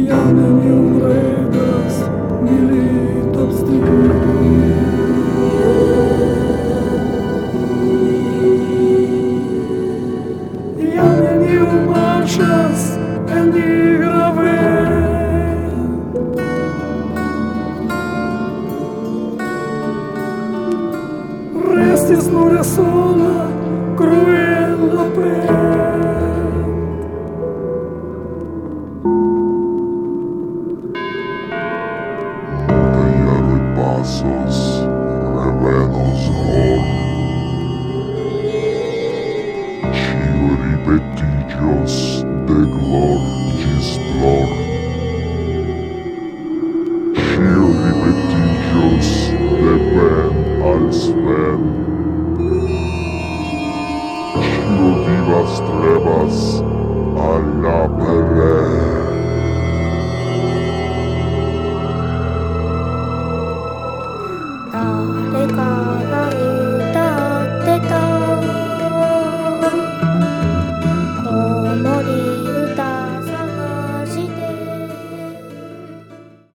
Ya neniun regas milito abstinui. Ja neniun marŝas en nigra vento. Restis nur la sola cruela pento. Multaj pasos, revenos hor. Ĉiu ripetiĝos de gloro.